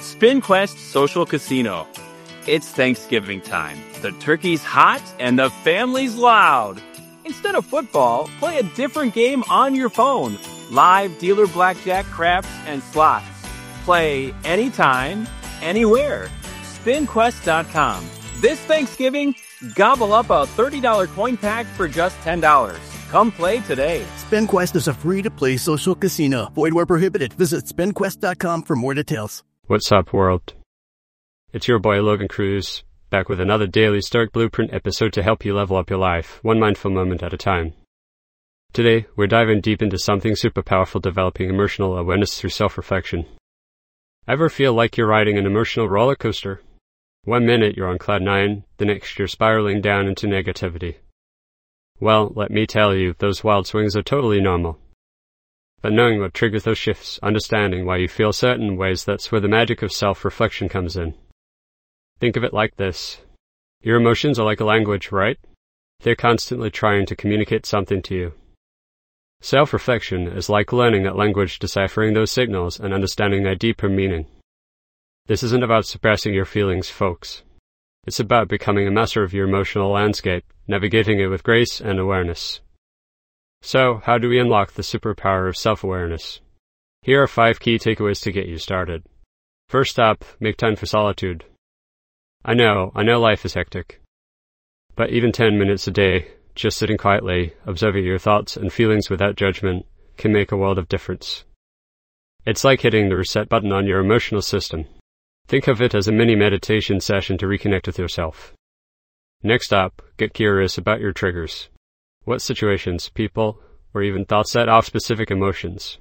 SpinQuest Social Casino. It's Thanksgiving time. The turkey's hot and the family's loud. Instead of football, play a different game on your phone. Live dealer blackjack, craps, and slots. Play anytime, anywhere. SpinQuest.com. This Thanksgiving, gobble up a $30 coin pack for just $10. Come play today. SpinQuest is a free-to-play social casino. Void where prohibited. Visit SpinQuest.com for more details. What's up, world? It's your boy Logan Cruz, back with another daily Stoic Blueprint episode to help you level up your life, one mindful moment at a time. Today, we're diving deep into something super powerful, developing emotional awareness through self-reflection. Ever feel like you're riding an emotional roller coaster? 1 minute you're on cloud 9, the next you're spiraling down into negativity. Well, let me tell you, those wild swings are totally normal. But knowing what triggers those shifts, understanding why you feel certain ways, that's where the magic of self-reflection comes in. Think of it like this. Your emotions are like a language, right? They're constantly trying to communicate something to you. Self-reflection is like learning that language, deciphering those signals, and understanding their deeper meaning. This isn't about suppressing your feelings, folks. It's about becoming a master of your emotional landscape, navigating it with grace and awareness. So, how do we unlock the superpower of self-awareness? Here are 5 key takeaways to get you started. First up, make time for solitude. I know life is hectic. But even 10 minutes a day, just sitting quietly, observing your thoughts and feelings without judgment, can make a world of difference. It's like hitting the reset button on your emotional system. Think of it as a mini meditation session to reconnect with yourself. Next up, get curious about your triggers. What situations, people, or even thoughts set off specific emotions?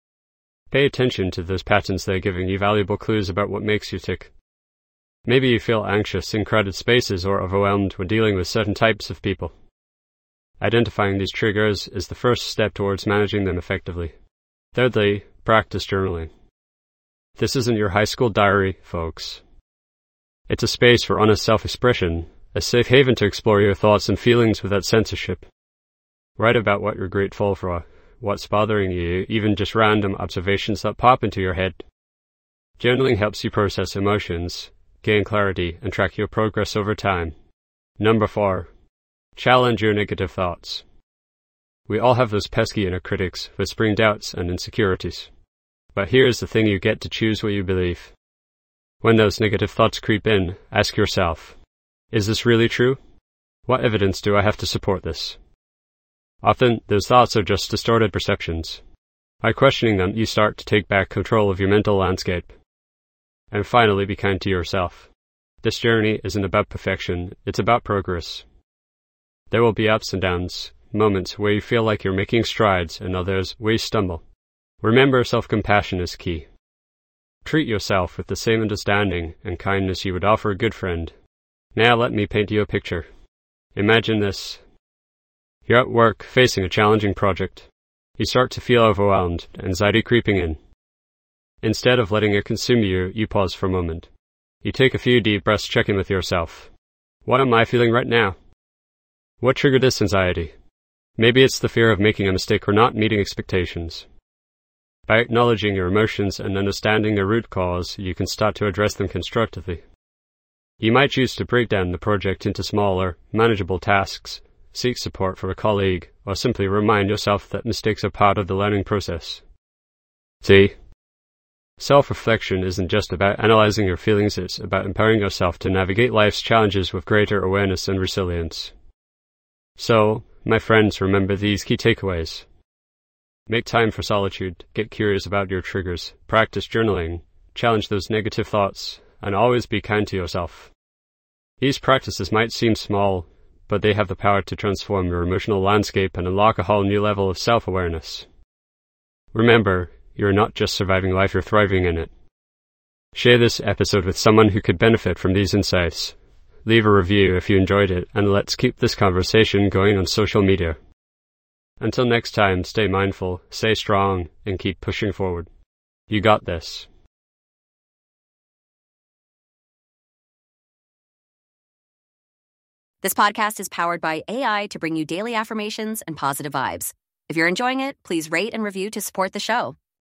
Pay attention to those patterns. They're giving you valuable clues about what makes you tick. Maybe you feel anxious in crowded spaces or overwhelmed when dealing with certain types of people. Identifying these triggers is the first step towards managing them effectively. Thirdly, practice journaling. This isn't your high school diary, folks. It's a space for honest self-expression, a safe haven to explore your thoughts and feelings without censorship. Write about what you're grateful for, what's bothering you, even just random observations that pop into your head. Journaling helps you process emotions, gain clarity, and track your progress over time. Number 4. Challenge your negative thoughts. We all have those pesky inner critics, whispering doubts and insecurities. But here's the thing, you get to choose what you believe. When those negative thoughts creep in, ask yourself, is this really true? What evidence do I have to support this? Often, those thoughts are just distorted perceptions. By questioning them, you start to take back control of your mental landscape. And finally, be kind to yourself. This journey isn't about perfection, it's about progress. There will be ups and downs, moments where you feel like you're making strides, and others where you stumble. Remember, self-compassion is key. Treat yourself with the same understanding and kindness you would offer a good friend. Now let me paint you a picture. Imagine this. You're at work, facing a challenging project. You start to feel overwhelmed, anxiety creeping in. Instead of letting it consume you, you pause for a moment. You take a few deep breaths, check in with yourself. What am I feeling right now? What triggered this anxiety? Maybe it's the fear of making a mistake or not meeting expectations. By acknowledging your emotions and understanding their root cause, you can start to address them constructively. You might choose to break down the project into smaller, manageable tasks, seek support from a colleague, or simply remind yourself that mistakes are part of the learning process. See? Self-reflection isn't just about analyzing your feelings, it's about empowering yourself to navigate life's challenges with greater awareness and resilience. So, my friends, remember these key takeaways. Make time for solitude, get curious about your triggers, practice journaling, challenge those negative thoughts, and always be kind to yourself. These practices might seem small, but they have the power to transform your emotional landscape and unlock a whole new level of self-awareness. Remember, you're not just surviving life, you're thriving in it. Share this episode with someone who could benefit from these insights. Leave a review if you enjoyed it, and let's keep this conversation going on social media. Until next time, stay mindful, stay strong, and keep pushing forward. You got this. This podcast is powered by AI to bring you daily affirmations and positive vibes. If you're enjoying it, please rate and review to support the show.